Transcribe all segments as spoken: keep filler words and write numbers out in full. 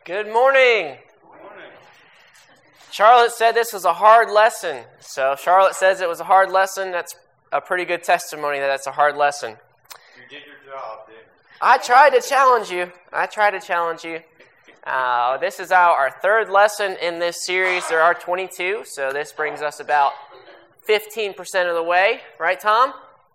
Good morning. Good morning. Charlotte said this was a hard lesson. So if Charlotte says it was a hard lesson, that's a pretty good testimony that it's a hard lesson. You did your job, didn't you? I tried to challenge you. I tried to challenge you. Uh, this is our, our third lesson in this series. There are twenty-two, so this brings us about fifteen percent of the way. Right, Tom?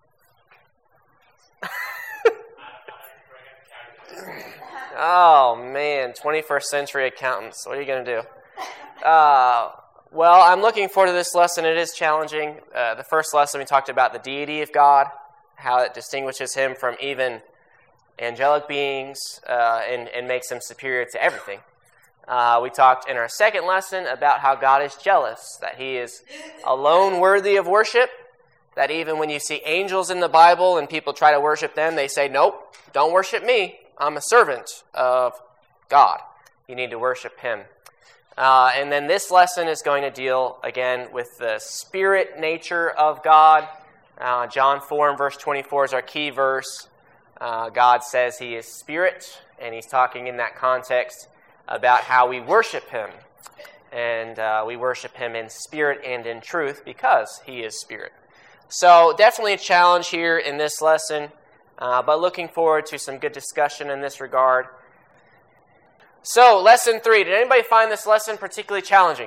Oh, man, twenty-first century accountants. What are you going to do? Uh, well, I'm looking forward to this lesson. It is challenging. Uh, the first lesson, we talked about the deity of God, how it distinguishes him from even angelic beings uh, and, and makes him superior to everything. Uh, we talked in our second lesson about how God is jealous, that he is alone worthy of worship, that even when you see angels in the Bible and people try to worship them, they say, nope, don't worship me. I'm a servant of God. You need to worship him. Uh, and then this lesson is going to deal, again, with the spirit nature of God. Uh, John four and verse twenty-four is our key verse. Uh, God says he is spirit, and he's talking in that context about how we worship him. And uh, we worship him in spirit and in truth because he is spirit. So definitely a challenge here in this lesson. Uh, but looking forward to some good discussion in this regard. So, lesson three. Did anybody find this lesson particularly challenging?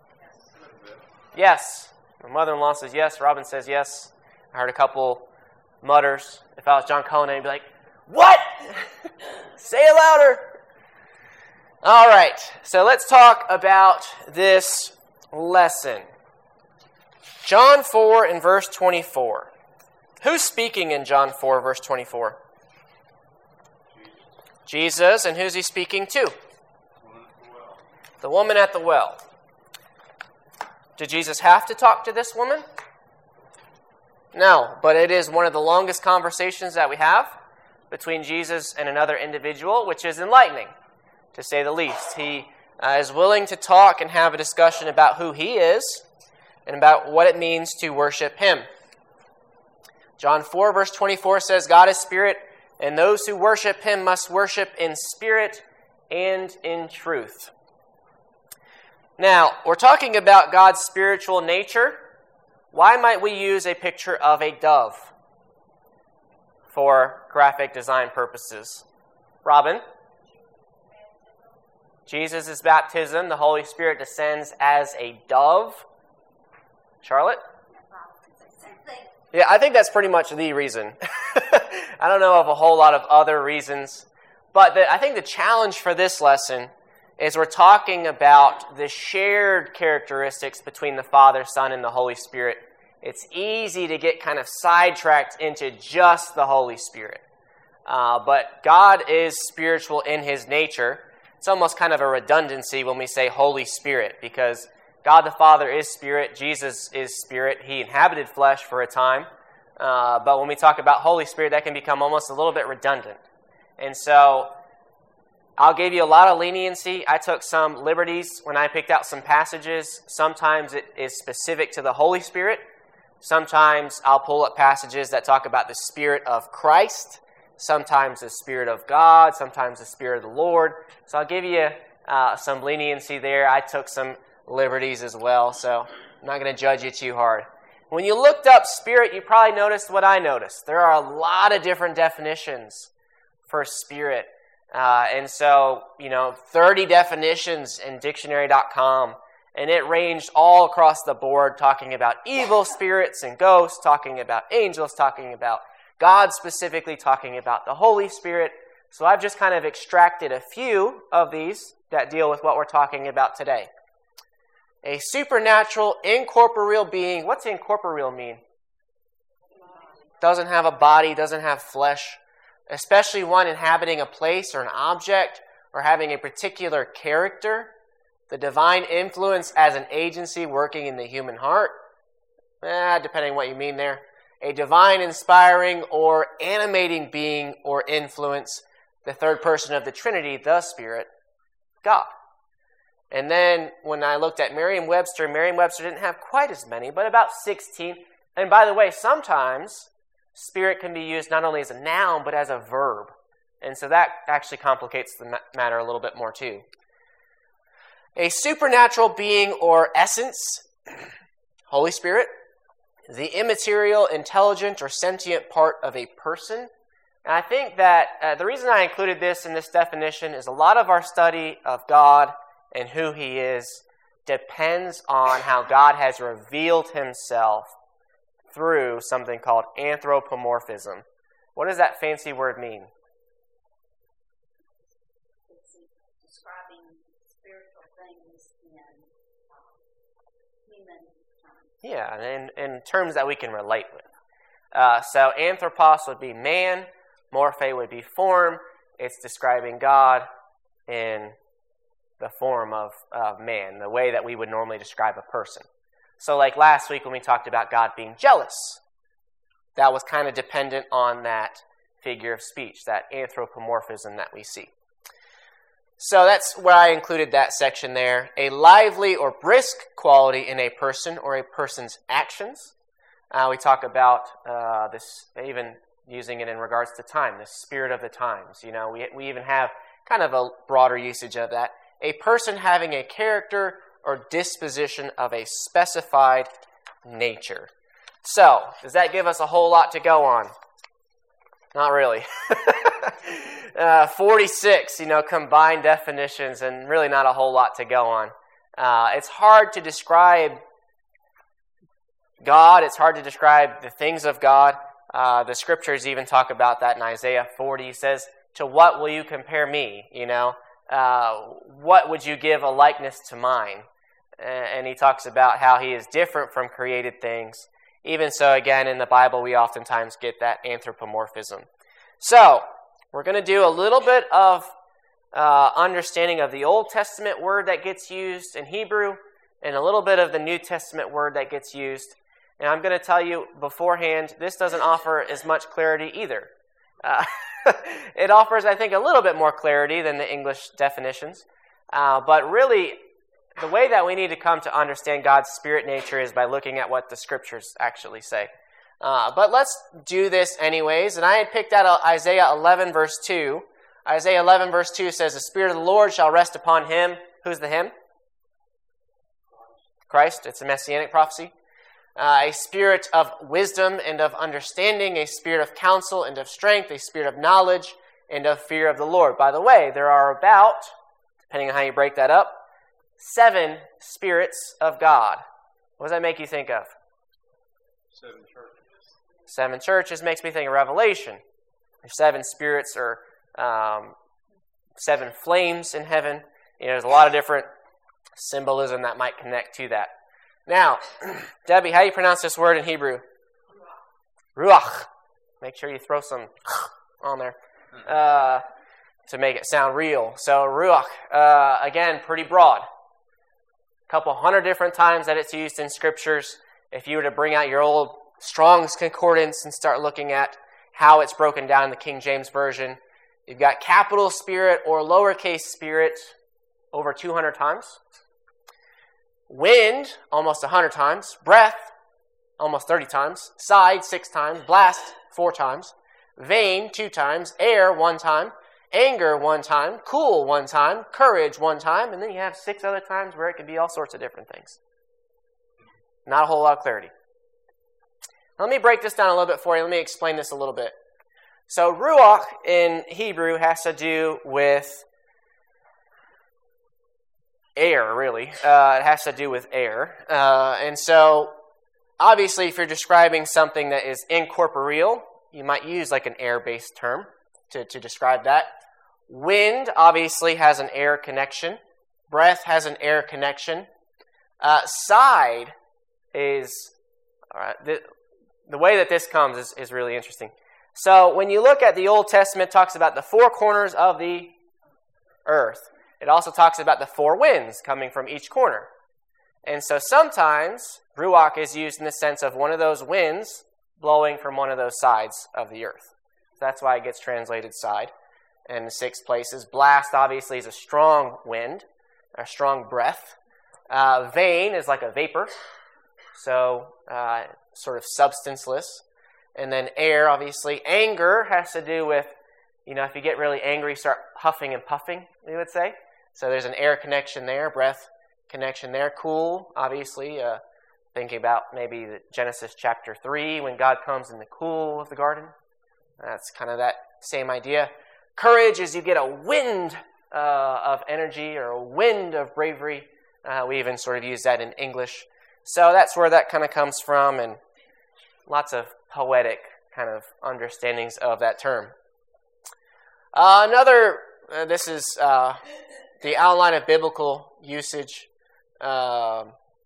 Yes. My mother-in-law says yes. Robin says yes. I heard a couple mutters. If I was John Cullen, I'd be like, what? Say it louder. All right. So, let's talk about this lesson. John four and verse twenty-four. Who's speaking in John four, verse twenty-four? Jesus. Jesus, and who's he speaking to? The woman at the well. Did Jesus have to talk to this woman? No, but it is one of the longest conversations that we have between Jesus and another individual, which is enlightening, to say the least. He uh, is willing to talk and have a discussion about who he is and about what it means to worship him. John four, verse twenty-four says, God is spirit, and those who worship him must worship in spirit and in truth. Now, we're talking about God's spiritual nature. Why might we use a picture of a dove for graphic design purposes? Robin? Jesus' baptism, the Holy Spirit descends as a dove. Charlotte? Yeah, I think that's pretty much the reason. I don't know of a whole lot of other reasons. But the, I think the challenge for this lesson is we're talking about the shared characteristics between the Father, Son, and the Holy Spirit. It's easy to get kind of sidetracked into just the Holy Spirit. Uh, but God is spiritual in his nature. It's almost kind of a redundancy when we say Holy Spirit, because God the Father is spirit. Jesus is spirit. He inhabited flesh for a time. Uh, but when we talk about Holy Spirit, that can become almost a little bit redundant. And so I'll give you a lot of leniency. I took some liberties when I picked out some passages. Sometimes it is specific to the Holy Spirit. Sometimes I'll pull up passages that talk about the Spirit of Christ. Sometimes the Spirit of God. Sometimes the Spirit of the Lord. So I'll give you uh, some leniency there. I took some liberties as well, so I'm not going to judge you too hard. When you looked up spirit, you probably noticed what I noticed. There are a lot of different definitions for spirit. Uh, and so, you know, thirty definitions in dictionary dot com, and it ranged all across the board, talking about evil spirits and ghosts, talking about angels, talking about God specifically, talking about the Holy Spirit. So I've just kind of extracted a few of these that deal with what we're talking about today. A supernatural, incorporeal being. What's incorporeal mean? Doesn't have a body, doesn't have flesh, especially one inhabiting a place or an object or having a particular character. The divine influence as an agency working in the human heart. Eh, depending on what you mean there. A divine, inspiring, or animating being or influence. The third person of the Trinity, the Spirit, God. And then when I looked at Merriam-Webster, Merriam-Webster didn't have quite as many, but about sixteen. And by the way, sometimes spirit can be used not only as a noun, but as a verb. And so that actually complicates the matter a little bit more too. A supernatural being or essence, Holy Spirit, the immaterial, intelligent, or sentient part of a person. And I think that uh, the reason I included this in this definition is a lot of our study of God and who He is depends on how God has revealed Himself through something called anthropomorphism. What does that fancy word mean? It's describing spiritual things in human terms. Yeah, in, in terms that we can relate with. Uh, so anthropos would be man, morphe would be form. It's describing God in the form of, of man, the way that we would normally describe a person. So like last week when we talked about God being jealous, that was kind of dependent on that figure of speech, that anthropomorphism that we see. So that's where I included that section there. A lively or brisk quality in a person or a person's actions. Uh, we talk about uh, this, even using it in regards to time, the spirit of the times. You know, we we even have kind of a broader usage of that. A person having a character or disposition of a specified nature. So, does that give us a whole lot to go on? Not really. uh, forty-six, you know, combined definitions, and really not a whole lot to go on. Uh, it's hard to describe God. It's hard to describe the things of God. Uh, the scriptures even talk about that in Isaiah forty. It says, "To what will you compare me?" You know, uh, what would you give a likeness to mine? And he talks about how he is different from created things. Even so, again, in the Bible, we oftentimes get that anthropomorphism. So, we're going to do a little bit of uh, understanding of the Old Testament word that gets used in Hebrew and a little bit of the New Testament word that gets used. And I'm going to tell you beforehand, this doesn't offer as much clarity either. Uh, it offers, I think, a little bit more clarity than the English definitions. Uh, but really, the way that we need to come to understand God's spirit nature is by looking at what the scriptures actually say. Uh, but let's do this anyways. And I had picked out Isaiah eleven, verse two. Isaiah eleven, verse two says, "The Spirit of the Lord shall rest upon him." Who's the him? Christ. It's a messianic prophecy. Uh, a spirit of wisdom and of understanding, a spirit of counsel and of strength, a spirit of knowledge and of fear of the Lord. By the way, there are about, depending on how you break that up, seven spirits of God. What does that make you think of? Seven churches. Seven churches makes me think of Revelation. There's seven spirits or um, seven flames in heaven. You know, there's a lot of different symbolism that might connect to that. Now, Debbie, how do you pronounce this word in Hebrew? Ruach. Make sure you throw some on there uh, to make it sound real. So, Ruach, uh, again, pretty broad. A couple hundred different times that it's used in scriptures. If you were to bring out your old Strong's Concordance and start looking at how it's broken down in the King James Version, you've got capital spirit or lowercase spirit over two hundred times. Wind, almost one hundred times. Breath, almost thirty times. Side, six times. Blast, four times. Vein, two times. Air, one time. Anger, one time. Cool, one time. Courage, one time. And then you have six other times where it can be all sorts of different things. Not a whole lot of clarity. Let me break this down a little bit for you. Let me explain this a little bit. So, Ruach in Hebrew has to do with air, really. Uh, it has to do with air. Uh, and so, obviously, if you're describing something that is incorporeal, you might use like an air-based term to, to describe that. Wind, obviously, has an air connection. Breath has an air connection. Uh, side is, all right, the, the way that this comes is, is really interesting. So, when you look at the Old Testament, it talks about the four corners of the earth. It also talks about the four winds coming from each corner. And so sometimes Ruach is used in the sense of one of those winds blowing from one of those sides of the earth. That's why it gets translated side. And in six places, blast obviously is a strong wind, a strong breath. Uh, vein is like a vapor, so uh, sort of substanceless. And then air, obviously. Anger has to do with, you know, if you get really angry, start huffing and puffing, we would say. So there's an air connection there, breath connection there. Cool, obviously. Uh, thinking about maybe the Genesis chapter three, when God comes in the cool of the garden. That's kind of that same idea. Courage is you get a wind uh, of energy or a wind of bravery. Uh, we even sort of use that in English. So that's where that kind of comes from, and lots of poetic kind of understandings of that term. Uh, another, uh, this is uh, the outline of biblical usage. Uh,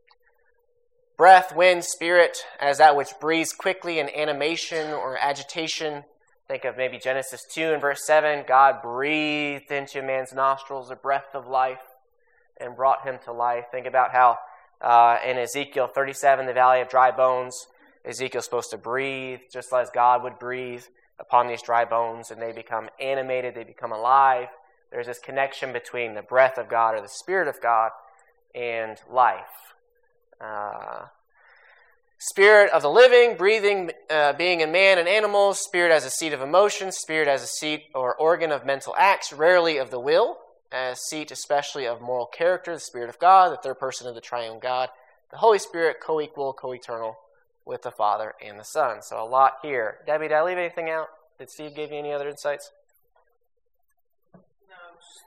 breath, wind, spirit, as that which breathes quickly in animation or agitation. Think of maybe Genesis two and verse seven. God breathed into man's nostrils a breath of life and brought him to life. Think about how uh, in Ezekiel thirty-seven, the valley of dry bones, Ezekiel's supposed to breathe just as God would breathe upon these dry bones, and they become animated, they become alive. There's this connection between the breath of God or the Spirit of God and life. Uh, spirit of the living, breathing, uh, being in man and animals, spirit as a seat of emotion, spirit as a seat or organ of mental acts, rarely of the will, as seat especially of moral character, the Spirit of God, the third person of the triune God, the Holy Spirit, co-equal, co-eternal with the Father and the Son. So a lot here. Debbie, did I leave anything out? Did Steve give you any other insights? No, just,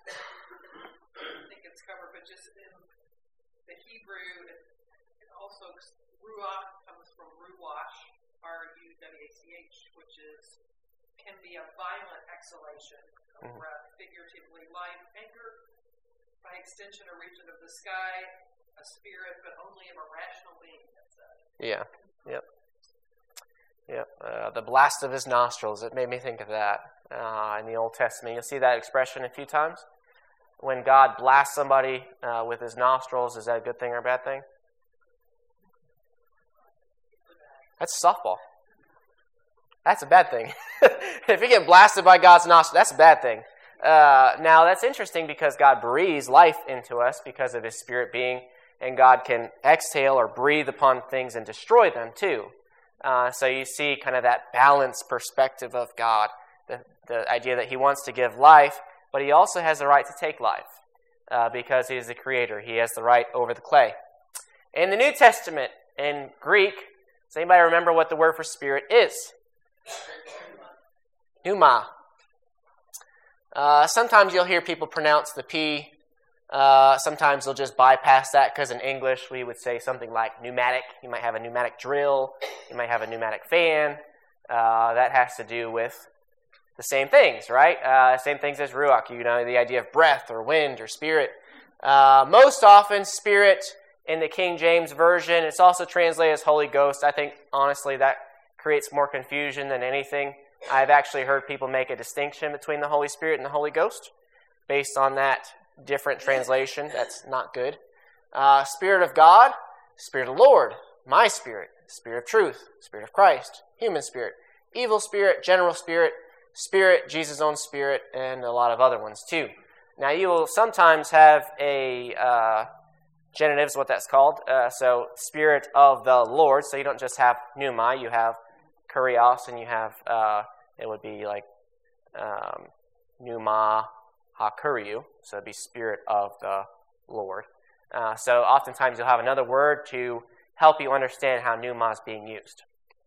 I think it's covered, but just in the Hebrew, it, it also, ruach comes from ruach, R U W A C H, which is, can be a violent exhalation of mm-hmm. breath, figuratively life, anger, by extension a region of the sky, a spirit, but only of a rational being, it said. Yeah. Yep. Yep. Uh, the blast of his nostrils. It made me think of that uh, in the Old Testament. You'll see that expression a few times. When God blasts somebody uh, with his nostrils, is that a good thing or a bad thing? That's softball. That's a bad thing. If you get blasted by God's nostrils, that's a bad thing. Uh, now, that's interesting because God breathes life into us because of his Spirit being, and God can exhale or breathe upon things and destroy them too. Uh, so you see kind of that balanced perspective of God, the, the idea that he wants to give life, but he also has the right to take life uh, because he is the creator. He has the right over the clay. In the New Testament, in Greek, does anybody remember what the word for spirit is? Pneuma. Uh, sometimes you'll hear people pronounce the P. Uh, sometimes they'll just bypass that because in English we would say something like pneumatic. You might have a pneumatic drill. You might have a pneumatic fan. Uh, that has to do with the same things, right? Uh, same things as ruach, you know, the idea of breath or wind or spirit. Uh, most often, spirit in the King James Version, it's also translated as Holy Ghost. I think, honestly, that creates more confusion than anything. I've actually heard people make a distinction between the Holy Spirit and the Holy Ghost based on that different translation. That's not good. Uh, Spirit of God, Spirit of the Lord, my Spirit, Spirit of truth, Spirit of Christ, human spirit, evil spirit, general spirit, Spirit, Jesus' own Spirit, and a lot of other ones too. Now you will sometimes have a uh, genitive is what that's called. Uh, so Spirit of the Lord. So you don't just have pneuma, you have kurios, and you have uh, it would be like um, pneuma hakuriou, so it'd be Spirit of the Lord. Uh, so oftentimes you'll have another word to help you understand how pneuma is being used.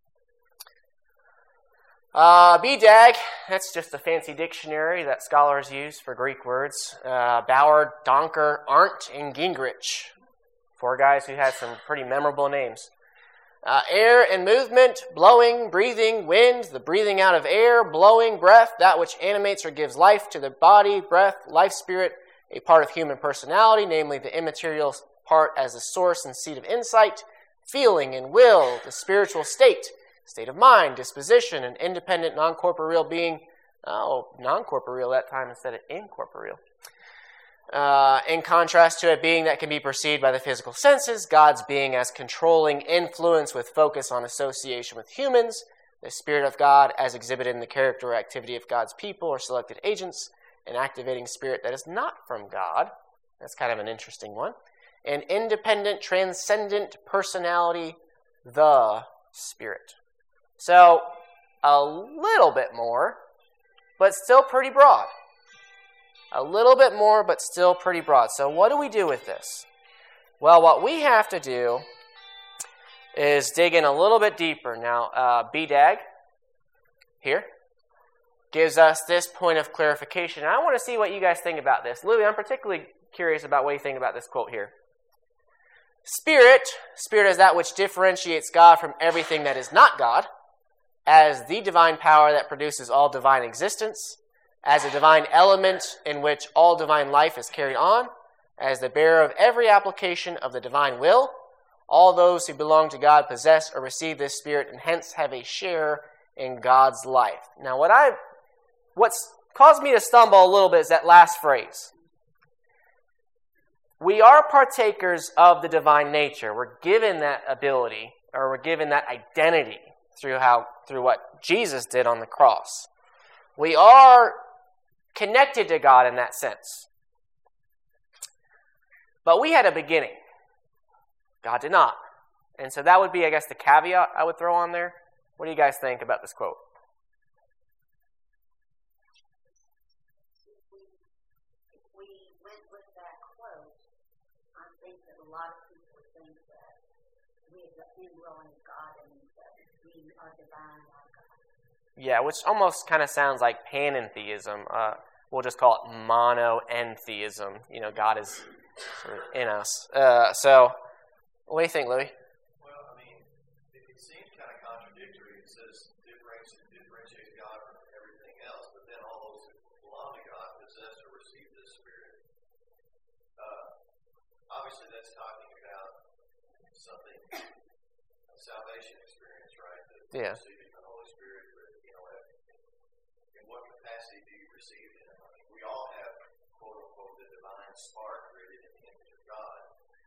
Uh, B D A G, that's just a fancy dictionary that scholars use for Greek words. Uh, Bauer, Donker, Arndt, and Gingrich. Four guys who had some pretty memorable names. Uh, air and movement, blowing, breathing, wind, the breathing out of air, blowing, breath, that which animates or gives life to the body, breath, life spirit, a part of human personality, namely the immaterial part as the source and seat of insight, feeling and will, the spiritual state, state of mind, disposition, an independent non-corporeal being, oh, non-corporeal that time instead of incorporeal. Uh, in contrast to a being that can be perceived by the physical senses, God's being as controlling influence with focus on association with humans, the Spirit of God as exhibited in the character or activity of God's people or selected agents, an activating spirit that is not from God. That's kind of an interesting one. An independent, transcendent personality, the Spirit. So, a little bit more, but still pretty broad. A little bit more, but still pretty broad. So what do we do with this? Well, what we have to do is dig in a little bit deeper. Now, uh, B D A G, here, gives us this point of clarification. And I want to see what you guys think about this. Louis, I'm particularly curious about what you think about this quote here. Spirit, spirit is that which differentiates God from everything that is not God, as the divine power that produces all divine existence, as a divine element in which all divine life is carried on, as the bearer of every application of the divine will. All those who belong to God possess or receive this Spirit and hence have a share in God's life. Now, what I, what's caused me to stumble a little bit is that last phrase. We are partakers of the divine nature. We're given that ability, or we're given that identity through how through what Jesus did on the cross. We are connected to God in that sense. But we had a beginning. God did not. And so that would be, I guess, the caveat I would throw on there. What do you guys think about this quote? If we went with that quote, I think that a lot of people think that we are the indwelling of God and that we are divine like God. Yeah, which almost kind of sounds like panentheism. Uh, we'll just call it monoentheism. You know, God is sort of in us. Uh, so, what do you think, Louis? Well, I mean, it, it seems kind of contradictory. It says differentiates, differentiates God from everything else, but then all those who belong to God possess or receive this Spirit. Uh, obviously, that's talking about something, a salvation experience, right? The, Yeah. Receiving the Holy Spirit, but, you know, in what capacity do you receive it? I mean, we all have, quote unquote, the divine spark created in the image of God.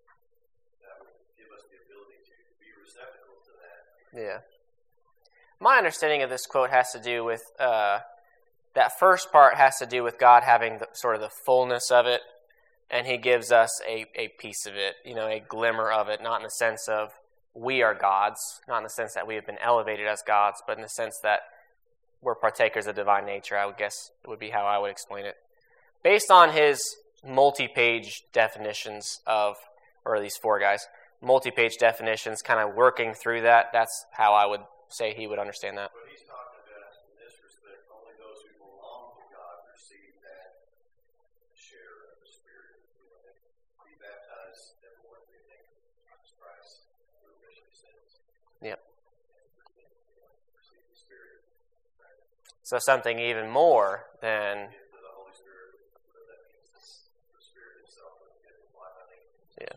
That would give us the ability to be receptacle to that. Yeah. My understanding of this quote has to do with, uh, that first part has to do with God having the, sort of the fullness of it, and he gives us a, a piece of it, you know, a glimmer of it, not in the sense of we are gods, not in the sense that we have been elevated as gods, but in the sense that we're partakers of divine nature, I would guess would be how I would explain it. Based on his multi-page definitions of, or these four guys, multi-page definitions, kind of working through that, that's how I would say he would understand that. But he's talking about, in this respect, only those who belong to God receive that share of the Spirit. You know, they be baptized, everyone who thinks of Jesus Christ, for the remission of sins. Yep. Receive the Spirit. Right? So something even more than... Gift of the Holy Spirit, whatever that means, the Spirit itself is given life, I think. Yeah.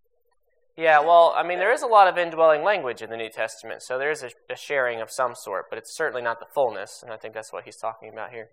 Yeah, well, I mean, there is a lot of indwelling language in the New Testament, so there is a, a sharing of some sort, but it's certainly not the fullness, and I think that's what he's talking about here.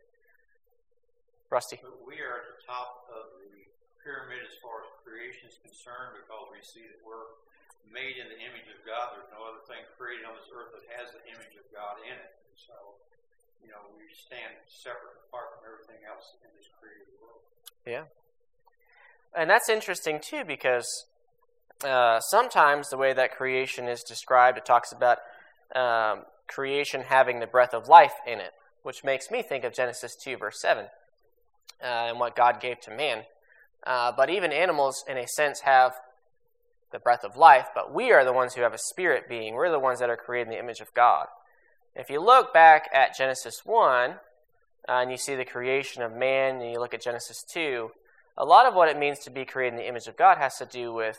Rusty? But we are at the top of the pyramid as far as creation is concerned, because we see that we're made in the image of God. There's no other thing created on this earth that has the image of God in it. And so, you know, we stand separate apart from everything else in this created world. Yeah. And that's interesting, too, because uh, sometimes the way that creation is described, it talks about um, creation having the breath of life in it, which makes me think of Genesis two, verse seven, uh, and what God gave to man. Uh, but even animals, in a sense, have the breath of life, but we are the ones who have a spirit being. We're the ones that are created in the image of God. If you look back at Genesis one, uh, and you see the creation of man, and you look at Genesis two, a lot of what it means to be created in the image of God has to do with,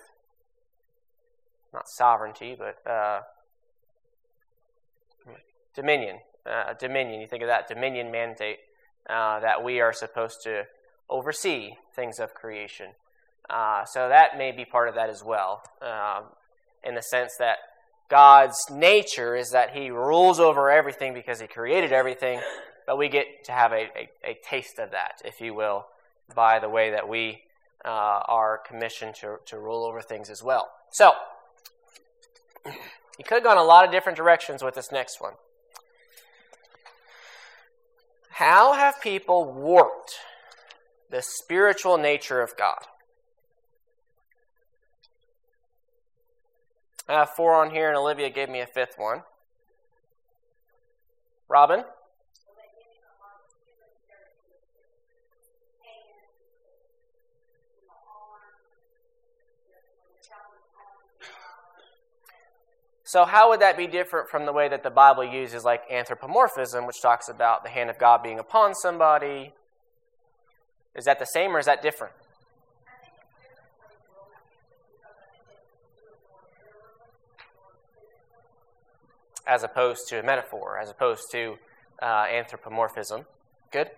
not sovereignty, but uh, dominion. Uh, dominion, you think of that dominion mandate, uh, that we are supposed to oversee things of creation. Uh, so that may be part of that as well, um, in the sense that God's nature is that he rules over everything because he created everything, but we get to have a, a, a taste of that, if you will, by the way that we uh, are commissioned to, to rule over things as well. So, you could have gone a lot of different directions with this next one. How have people warped the spiritual nature of God? I have four on here, and Olivia gave me a fifth one. Robin? So they give a lot of human characteristics, and So how would that be different from the way that the Bible uses like anthropomorphism, which talks about the hand of God being upon somebody? Is that the same or is that different? As opposed to a metaphor, as opposed to uh, anthropomorphism. Good.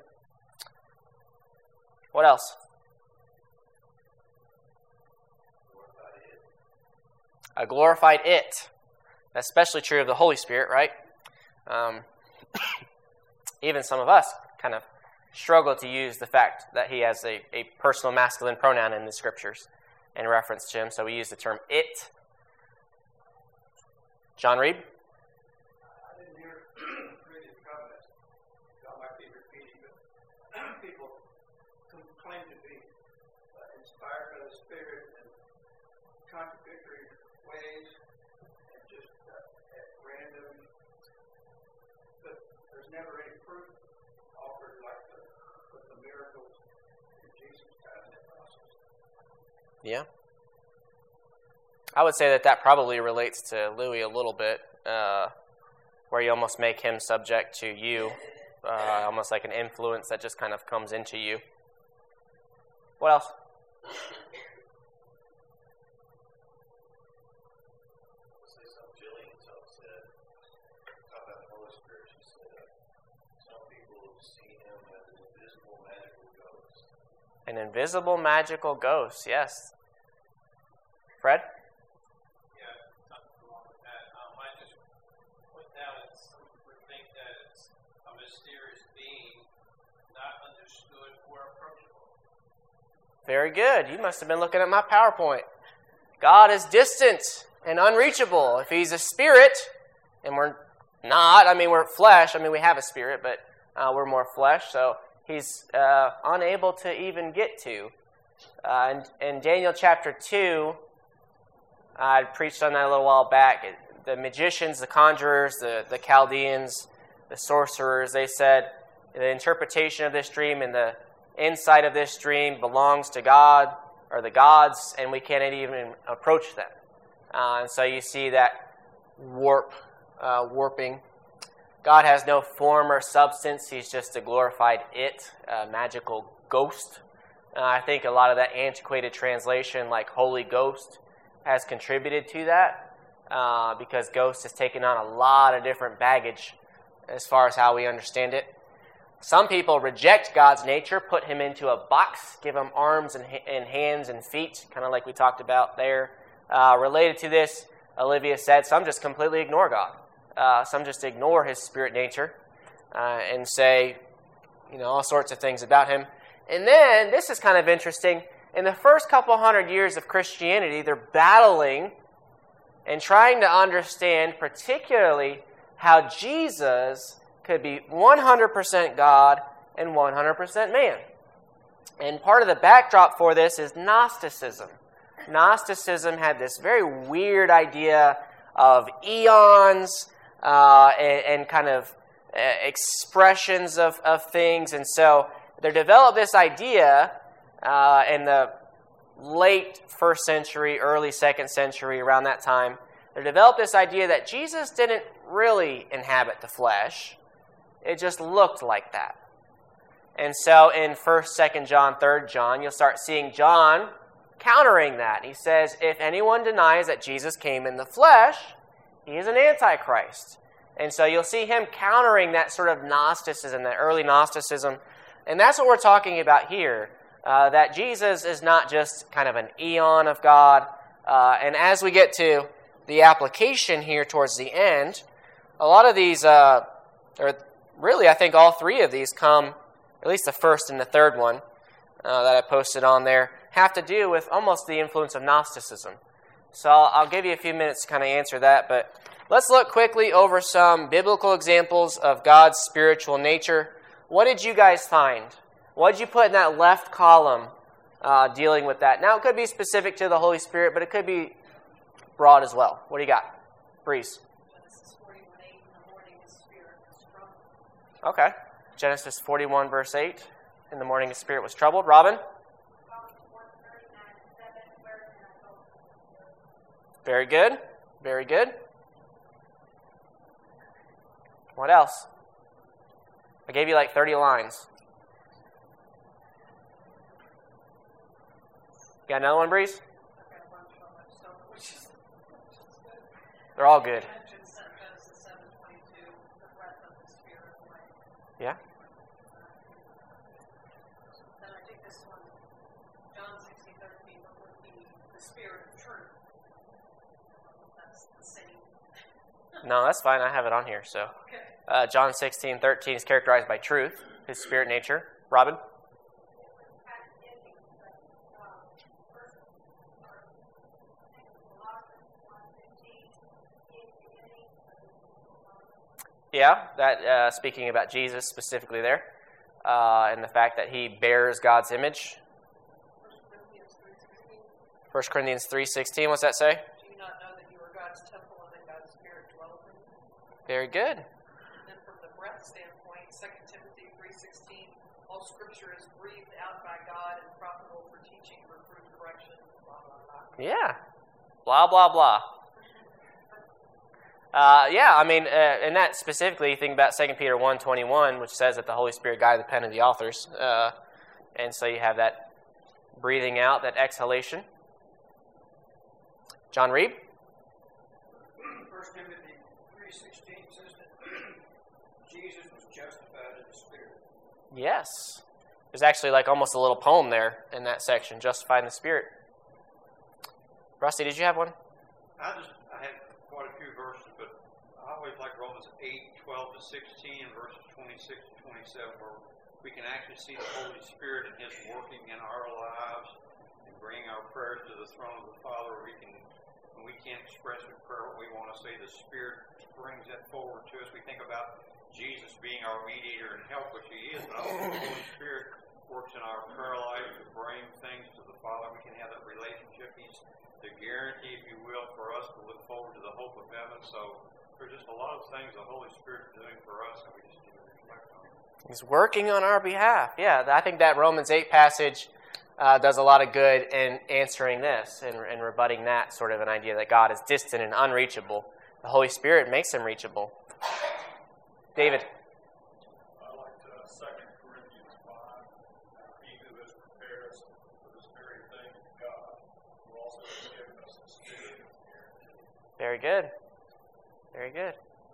What else? A glorified it. That's especially true of the Holy Spirit, right? Um, even some of us kind of struggle to use the fact that he has a, a personal masculine pronoun in the Scriptures in reference to him, so we use the term it. John Reed? I didn't hear previous comments. I might be repeating, but people claim to be uh, inspired by the Spirit in contradictory ways and just uh, at random, but there's never any proof offered like the, with the miracles in Jesus' time in that process. Yeah. I would say that that probably relates to Louis a little bit, uh, where you almost make him subject to you, uh, almost like an influence that just kind of comes into you. What else? An invisible magical ghost, yes. Fred? Yeah, something along with that. Um, I just put down that some people think that it's a mysterious being, not understood or approachable. Very good. You must have been looking at my PowerPoint. God is distant and unreachable. If he's a spirit, and we're not, I mean, we're flesh. I mean, we have a spirit, but uh, we're more flesh, so he's uh, unable to even get to. Uh, in, in Daniel chapter two, I preached on that a little while back. The magicians, the conjurers, the, the Chaldeans, the sorcerers, they said the interpretation of this dream and the insight of this dream belongs to God or the gods, and we can't even approach them. Uh, and so you see that warp, uh, warping. God has no form or substance. He's just a glorified it, a magical ghost. Uh, I think a lot of that antiquated translation, like Holy Ghost, has contributed to that uh, because ghost has taken on a lot of different baggage as far as how we understand it. Some people reject God's nature, put him into a box, give him arms and, ha- and hands and feet, kind of like we talked about there. Uh, related to this, Olivia said, some just completely ignore God. Uh, some just ignore his spirit nature uh, and say, you know, all sorts of things about him. And then, this is kind of interesting, in the first couple hundred years of Christianity, they're battling and trying to understand particularly how Jesus could be one hundred percent God and one hundred percent man. And part of the backdrop for this is Gnosticism. Gnosticism had this very weird idea of eons uh, and, and kind of uh, expressions of, of things. And so they developed this idea uh, in the late first century, early second century, around that time. They developed this idea that Jesus didn't really inhabit the flesh. It just looked like that. And so in first, second John, third John, you'll start seeing John countering that. He says, if anyone denies that Jesus came in the flesh, he is an antichrist. And so you'll see him countering that sort of Gnosticism, that early Gnosticism. And that's what we're talking about here, uh, that Jesus is not just kind of an eon of God. Uh, and as we get to the application here towards the end, a lot of these, uh, or really I think all three of these come, at least the first and the third one uh, that I posted on there, have to do with almost the influence of Gnosticism. So I'll, I'll give you a few minutes to kind of answer that, but let's look quickly over some biblical examples of God's spiritual nature. What did you guys find? What did you put in that left column uh, dealing with that? Now, it could be specific to the Holy Spirit, but it could be broad as well. What do you got? Breeze. Genesis forty-one eight, in the morning his spirit was troubled. Okay. Genesis forty-one, verse eight. In the morning his spirit was troubled. Robin? Very good. Very good. What else? I gave you like thirty lines. Got another one, Breeze? They're all good. Yeah? Then I think this one, John sixteen thirteen, would be the spirit of truth. That's the same. No, that's fine. I have it on here. So, Okay. uh, John sixteen thirteen is characterized by truth, his spirit nature. Robin? Yeah, that uh, speaking about Jesus specifically there, uh, and the fact that he bears God's image. First Corinthians three sixteen, what's that say? Do you not know that you are God's temple and that God's Spirit dwells in you? Very good. And then from the breadth standpoint, Second Timothy three sixteen, all Scripture is breathed out by God and profitable for teaching, reproof, correction, blah, blah, blah. Yeah. Blah, blah, blah. Uh, yeah, I mean, uh, and that specifically, you think about Second Peter one twenty-one, which says that the Holy Spirit guided the pen of the authors. Uh, and so you have that breathing out, that exhalation. John Reed? First Timothy three sixteen says that Jesus was justified in the Spirit. Yes. There's actually like almost a little poem there in that section, justified in the Spirit. Rusty, did you have one? I just I had quite a few verses, but I always like Romans eight, twelve to sixteen, and verses twenty-six to twenty-seven, where we can actually see the Holy Spirit and His working in our lives and bringing our prayers to the throne of the Father. Where we can, when we can't express in prayer what we want to say, the Spirit brings that forward to us. We think about Jesus being our mediator and help, which He is, but also the Holy Spirit works in our prayer life to bring things to the Father. We can have that relationship. He's the guarantee, if you will, for us to look forward to the hope of heaven. So there's just a lot of things the Holy Spirit is doing for us, and we just need to reflect on it. He's working on our behalf. Yeah, I think that Romans eight passage uh, does a lot of good in answering this and, and rebutting that sort of an idea that God is distant and unreachable. The Holy Spirit makes Him reachable. David? I like uh, Second Corinthians five. He who has prepared us for this very thing, God, who also has given us the Spirit of guarantee. Very good. Very good.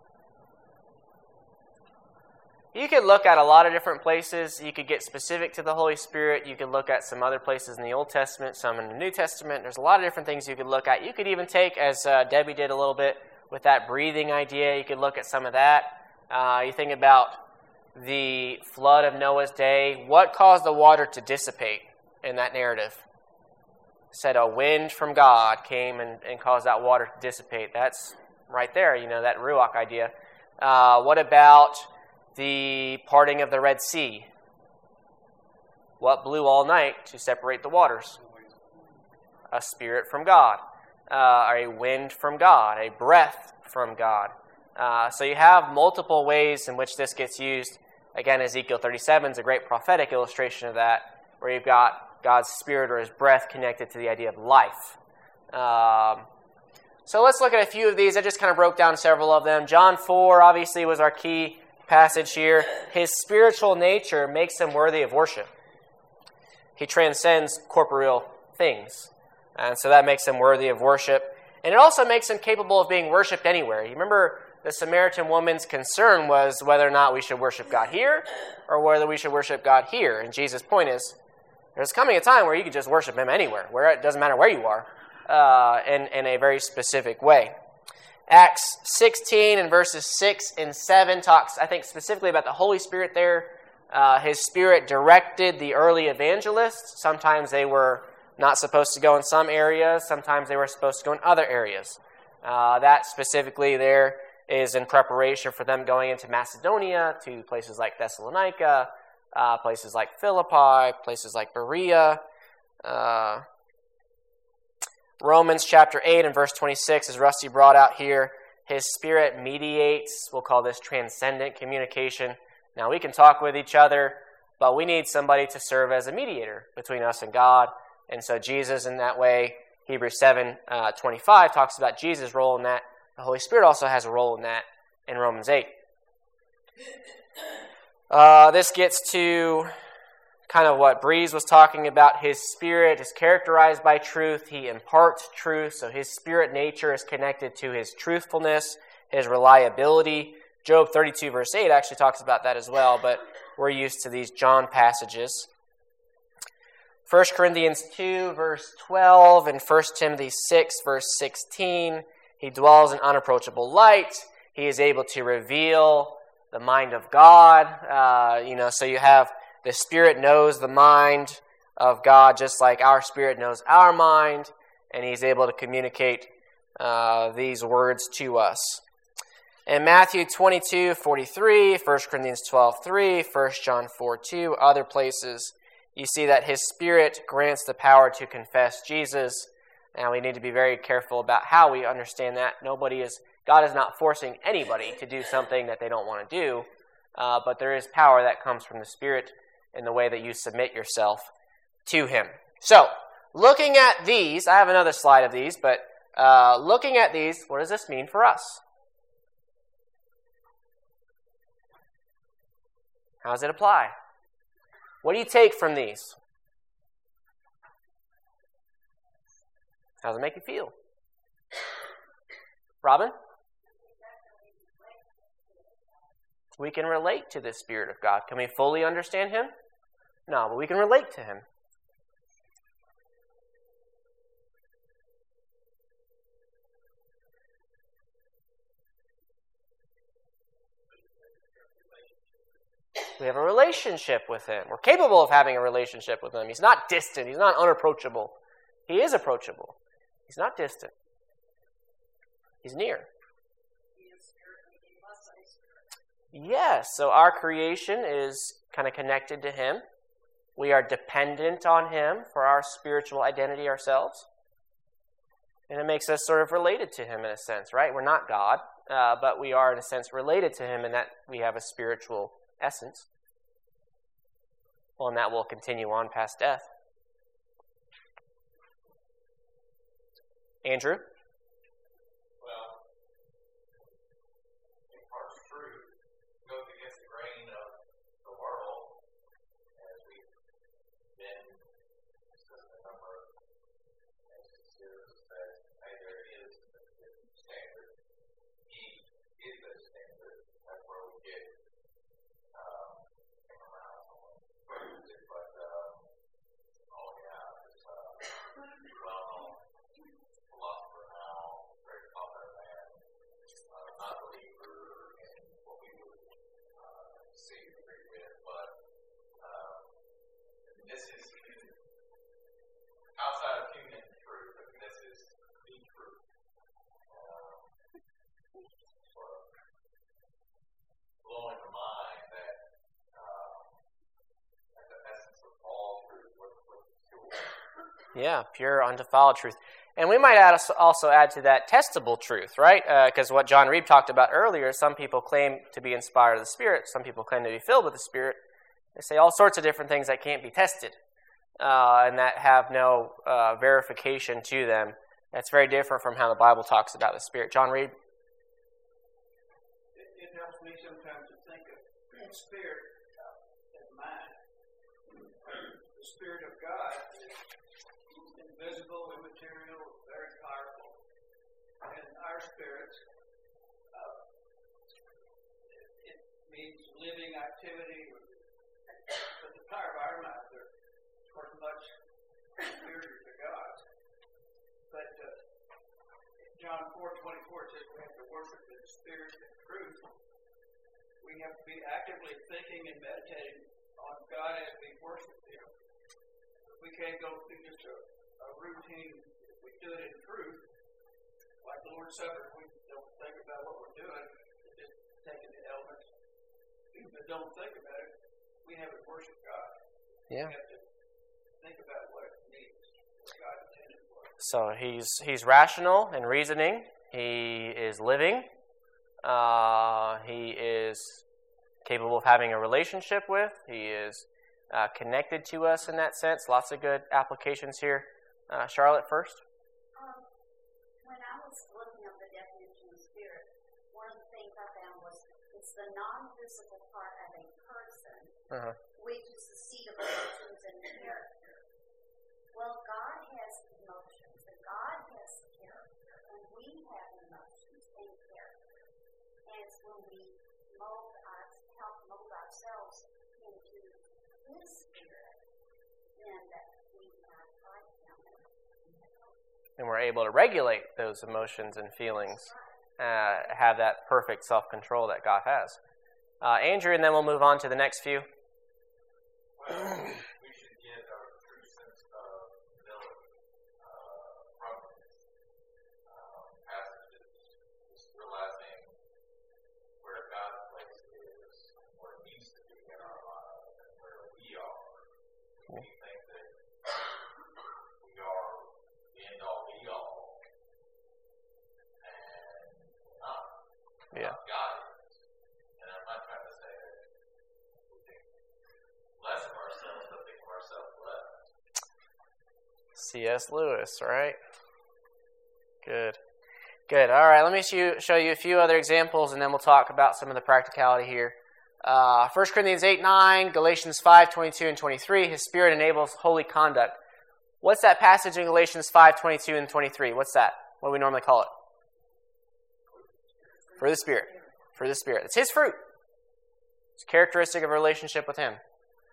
You could look at a lot of different places. You could get specific to the Holy Spirit. You could look at some other places in the Old Testament, some in the New Testament. There's a lot of different things you could look at. You could even take, as uh, Debbie did a little bit with that breathing idea, you could look at some of that. Uh, you think about the flood of Noah's day. What caused the water to dissipate in that narrative? It said a wind from God came and, and caused that water to dissipate. That's right there, you know, that Ruach idea. Uh, what about the parting of the Red Sea? What blew all night to separate the waters? A spirit from God, uh, or a wind from God, a breath from God. Uh, so you have multiple ways in which this gets used. Again, Ezekiel thirty-seven is a great prophetic illustration of that, where you've got God's spirit or His breath connected to the idea of life. Um, so let's look at a few of these. I just kind of broke down several of them. John four obviously was our key passage here. His spiritual nature makes Him worthy of worship. He transcends corporeal things. And so that makes Him worthy of worship. And it also makes Him capable of being worshipped anywhere. You remember the Samaritan woman's concern was whether or not we should worship God here or whether we should worship God here. And Jesus' point is, there's coming a time where you can just worship Him anywhere, where it doesn't matter where you are, uh, in, in a very specific way. Acts sixteen and verses six and seven talks, I think, specifically about the Holy Spirit there. Uh, his Spirit directed the early evangelists. Sometimes they were not supposed to go in some areas. Sometimes they were supposed to go in other areas. Uh, that specifically there is in preparation for them going into Macedonia, to places like Thessalonica, uh, places like Philippi, places like Berea. Uh, Romans chapter eight and verse twenty-six, as Rusty brought out here, His Spirit mediates. We'll call this transcendent communication. Now, we can talk with each other, but we need somebody to serve as a mediator between us and God. And so Jesus, in that way, Hebrews seven uh, twenty-five talks about Jesus' role in that. The Holy Spirit also has a role in that in Romans eight. Uh, this gets to kind of what Breeze was talking about. His spirit is characterized by truth. He imparts truth, so his spirit nature is connected to his truthfulness, his reliability. Job thirty-two verse eight actually talks about that as well, but we're used to these John passages. First Corinthians two verse twelve and First Timothy six verse sixteen. He dwells in unapproachable light. He is able to reveal the mind of God. Uh, you know, so you have the Spirit knows the mind of God just like our spirit knows our mind, and he's able to communicate uh, these words to us. In Matthew twenty-two forty-three, First Corinthians twelve three, First John four two, other places, you see that his Spirit grants the power to confess Jesus. And we need to be very careful about how we understand that. Nobody is, God is not forcing anybody to do something that they don't want to do, uh, but there is power that comes from the Spirit in the way that you submit yourself to him. So, looking at these, I have another slide of these, but uh, looking at these, what does this mean for us? How does it apply? What do you take from these? How does it make you feel? Robin? We can relate to the Spirit of God. Can we fully understand him? No, but we can relate to him. We have a relationship with him. We're capable of having a relationship with him. He's not distant. He's not unapproachable. He is approachable. He's not distant. He's near. Yes, so our creation is kind of connected to him. We are dependent on him for our spiritual identity ourselves. And it makes us sort of related to him in a sense, right? We're not God, uh, but we are in a sense related to him in that we have a spiritual essence. Well, and that will continue on past death. Andrew? Well, in part true, goes against the grain of the world, as we've been discussing a number of instances that, hey, there is a different standard. He is a standard. That's where we get um, around someone. But, um, oh yeah, it's uh, well-known philosopher now, very popular man, uh, not believer in what we would uh, see and agree with, but um, this is outside of human truth. I mean, this is the truth. Um, sort of blowing the mind that um, at the essence of all truth, what, what's pure. Yeah, pure, undefiled truth. And we might add, also add to that testable truth, right? Because uh, what John Reeb talked about earlier, some people claim to be inspired of the Spirit. Some people claim to be filled with the Spirit. They say all sorts of different things that can't be tested uh, and that have no uh, verification to them. That's very different from how the Bible talks about the Spirit. John Reeb? It, it helps me sometimes to think of the Spirit uh, as mind. The Spirit of God is invisible, immaterial, very powerful. And our spirits, uh, it, it means living activity. But the power of our minds are, of course, much superior to God's. But uh, John four twenty-four says we have to worship in spirit and truth. We have to be actively thinking and meditating on God as we worship him. We can't go through just a a routine. If we do it in truth, like the Lord's Supper, we don't think about what we're doing, we're just taking the elements, but don't think about it. We haven't worshiped God. Yeah. We have to think about what it means, what God intended for it. So he's he's rational and reasoning. He is living. Uh, he is capable of having a relationship with. He is uh, connected to us in that sense. Lots of good applications here. Uh, Charlotte first. Um, when I was looking up the definition of spirit, one of the things I found was the it's the non-visible part of a person, Uh-huh. which is the seat of emotions and character. Well, God has emotions, and God has character, and we have emotions and character. And it's when we mold our, help mold ourselves into His Spirit, then that we have like Him. And we're able to regulate those emotions and feelings, uh, have that perfect self-control that God has. Uh, Andrew, and then we'll move on to the next few. Well, we should get our true sense of humility uh, from this um, passages, just realizing where God's place is, where it needs to be in our lives, and where we are. We think that we are the end all be all, and we're not. Yeah. God is. And I'm not trying to say that we think less of ourselves, but think of ourselves less. C S Lewis, right? Good. Good. All right, let me show show you a few other examples, and then we'll talk about some of the practicality here. Uh, First Corinthians eight nine, Galatians five twenty-two and twenty-three, His Spirit enables holy conduct. What's that passage in Galatians five twenty-two and twenty-three? What's that? What do we normally call it? For the Spirit. For the Spirit. It's His fruit. It's characteristic of a relationship with Him.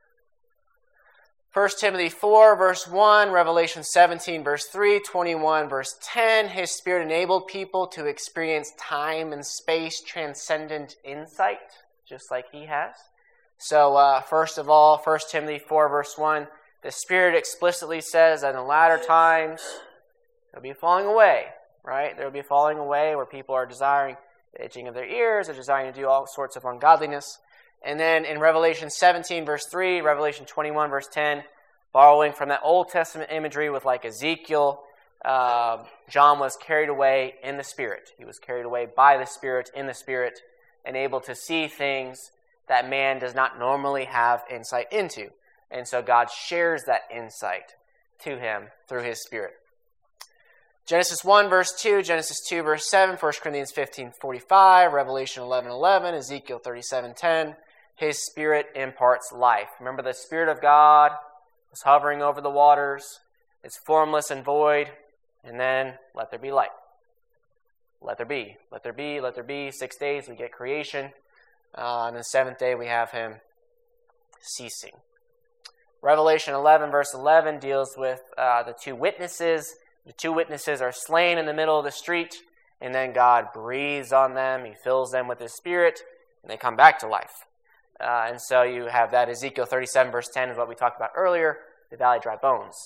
First Timothy four, verse one, Revelation seventeen, verse three, twenty-one, verse ten, His Spirit enabled people to experience time and space transcendent insight, just like He has. So, uh, first of all, First Timothy four, verse one, the Spirit explicitly says that in the latter times, there'll be falling away, right? There'll be falling away where people are desiring the itching of their ears, they're desiring to do all sorts of ungodliness. And then in Revelation seventeen, verse three, Revelation twenty-one, verse ten, borrowing from that Old Testament imagery with like Ezekiel, uh, John was carried away in the Spirit. He was carried away by the Spirit, in the Spirit, and able to see things that man does not normally have insight into. And so God shares that insight to him through His Spirit. Genesis one, verse two, Genesis two, verse seven, First Corinthians fifteen, forty-five, Revelation eleven, eleven, Ezekiel thirty-seven, ten. His Spirit imparts life. Remember, the Spirit of God was hovering over the waters. It's formless and void. And then, let there be light. Let there be. Let there be. Let there be. Six days, we get creation. Uh, and the seventh day, we have Him ceasing. Revelation eleven, verse eleven, deals with uh, the two witnesses. The two witnesses are slain in the middle of the street, and then God breathes on them. He fills them with His Spirit, and they come back to life. Uh, and so you have that. Ezekiel thirty-seven, verse ten is what we talked about earlier, the valley of dry bones.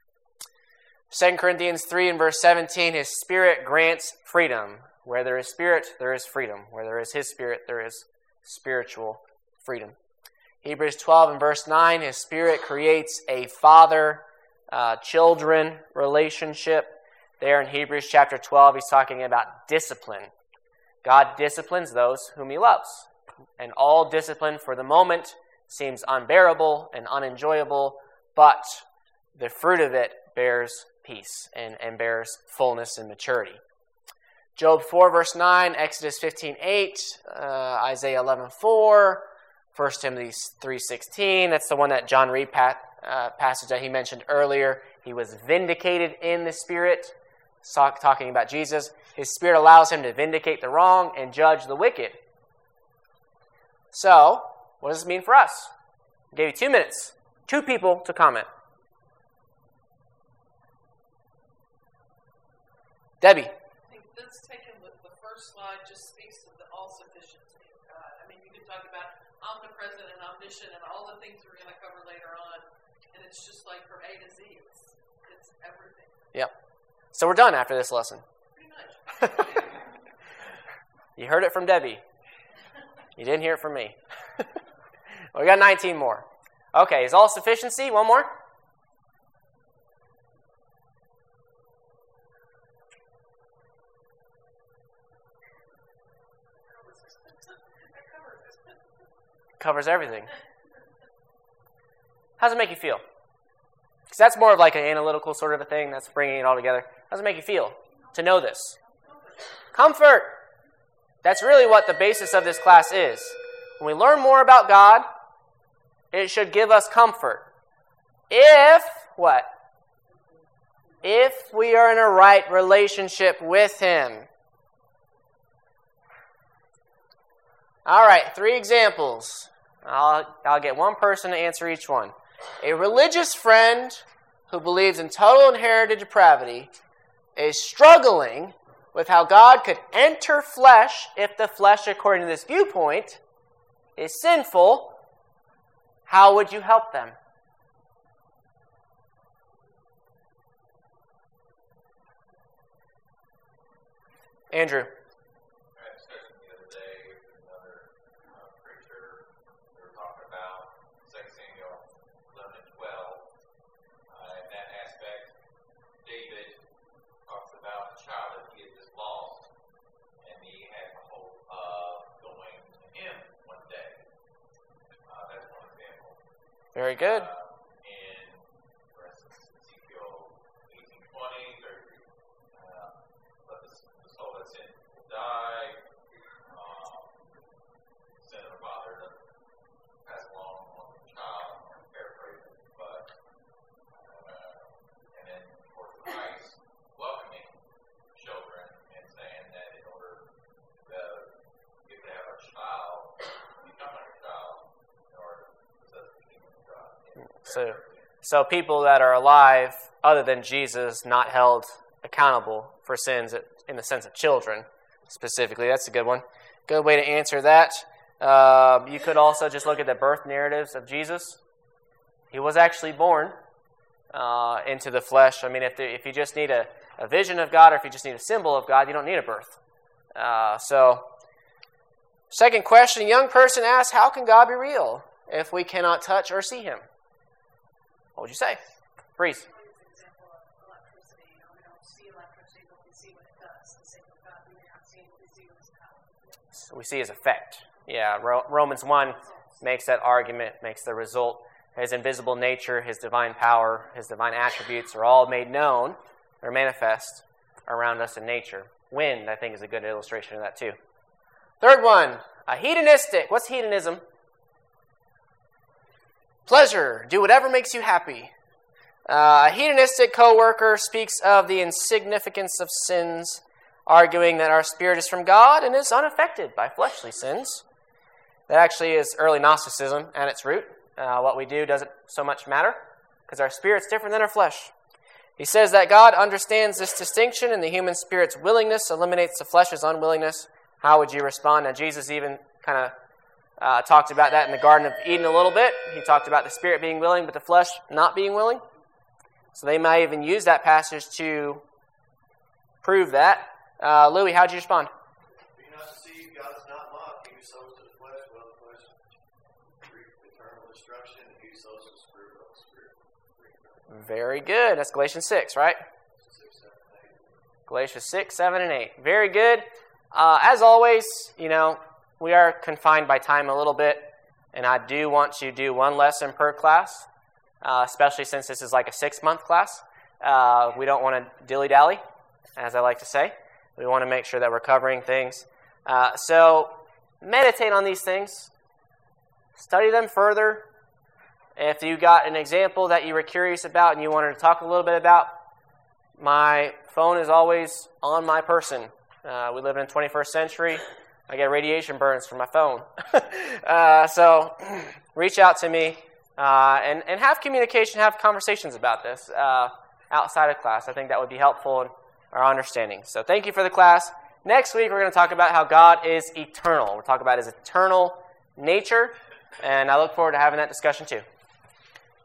Second Corinthians three and verse seventeen, His Spirit grants freedom. Where there is Spirit, there is freedom. Where there is His Spirit, there is spiritual freedom. Hebrews twelve and verse nine, His Spirit creates a father-children uh, relationship. There in Hebrews chapter twelve, he's talking about discipline. God disciplines those whom He loves. And all discipline for the moment seems unbearable and unenjoyable, but the fruit of it bears peace and, and bears fullness and maturity. Job four, verse nine, Exodus fifteen, eight, uh, Isaiah eleven, four, First Timothy three, sixteen. That's the one that John Reed pat, uh, passage that he mentioned earlier. He was vindicated in the Spirit, talking about Jesus. His Spirit allows Him to vindicate the wrong and judge the wicked. So, what does this mean for us? I gave you two minutes. Two people to comment. Debbie. I think this taken with the first slide just speaks to the all-sufficiency of God. I mean, you can talk about omnipresent and omniscient and all the things we're going to cover later on, and it's just like from A to Z. It's, it's everything. Yep. So we're done after this lesson. Pretty much. You heard it from Debbie. You didn't hear it from me. Well, we got nineteen more. Okay, is all sufficiency? One more? Covers everything. How does it make you feel? Because that's more of like an analytical sort of a thing. That's bringing it all together. How does it make you feel to know this? Comfort. That's really what the basis of this class is. When we learn more about God, it should give us comfort. If, what? If we are in a right relationship with Him. All right, three examples. I'll, I'll get one person to answer each one. A religious friend who believes in total inherited depravity is struggling with how God could enter flesh if the flesh, according to this viewpoint, is sinful. How would you help them? Andrew. Very good. Uh, in, for instance, Ezekiel eighteen twenty, uh, let the, the soul that's in will die. Um, sin of the father doesn't pass along on the child. I'm paraphrasing, but uh, and then of course Christ welcoming children and saying that in order to if they have a child, become a child, in order to possess the kingdom of God. So, so people that are alive, other than Jesus, not held accountable for sins in the sense of children, specifically. That's a good one. Good way to answer that. Uh, you could also just look at the birth narratives of Jesus. He was actually born uh, into the flesh. I mean, if, the, if you just need a, a vision of God or if you just need a symbol of God, you don't need a birth. Uh, so, second question, a young person asks, how can God be real if we cannot touch or see Him? What would you say? Breeze. So we see His effect. Yeah, Romans one makes that argument, makes the result. His invisible nature, His divine power, His divine attributes are all made known or manifest around us in nature. Wind, I think, is a good illustration of that too. Third one, a hedonistic. What's hedonism? Pleasure. Do whatever makes you happy. Uh, a hedonistic co-worker speaks of the insignificance of sins, arguing that our spirit is from God and is unaffected by fleshly sins. That actually is early Gnosticism at its root. Uh, what we do doesn't so much matter because our spirit's different than our flesh. He says that God understands this distinction and the human spirit's willingness eliminates the flesh's unwillingness. How would you respond? Now, Jesus even kind of uh, talked about that in the Garden of Eden a little bit. He talked about the spirit being willing, but the flesh not being willing. So they might even use that passage to prove that. Uh, Louis, how would you respond? Be not deceived, God is not mocked. He who sows to the flesh will the flesh reap eternal destruction, and he who sows to the spirit will the spirit reap. Very good. That's Galatians six, right? Six, seven, eight. Galatians six, seven, and eight. Very good. Uh, as always, you know, we are confined by time a little bit, and I do want to do one lesson per class, uh, especially since this is like a six-month class. Uh, we don't want to dilly-dally, as I like to say. We want to make sure that we're covering things. Uh, so meditate on these things. Study them further. If you got an example that you were curious about and you wanted to talk a little bit about, my phone is always on my person. Uh, we live in the twenty-first century. I get radiation burns from my phone. uh, so reach out to me uh, and, and have communication, have conversations about this uh, outside of class. I think that would be helpful in our understanding. So thank you for the class. Next week, we're going to talk about how God is eternal. We'll talk about His eternal nature, and I look forward to having that discussion too.